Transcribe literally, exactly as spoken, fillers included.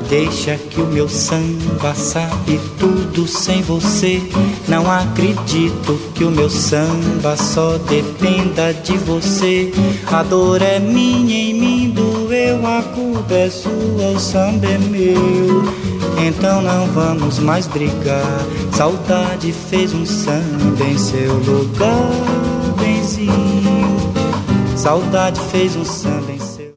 Deixa que o meu samba sabe tudo sem você. Não acredito que o meu samba só dependa de você. A dor é minha, em mim doeu, a culpa é sua, o samba é meu. Então não vamos mais brigar. Saudade fez um samba em seu lugar, benzinho. Saudade fez um samba em seu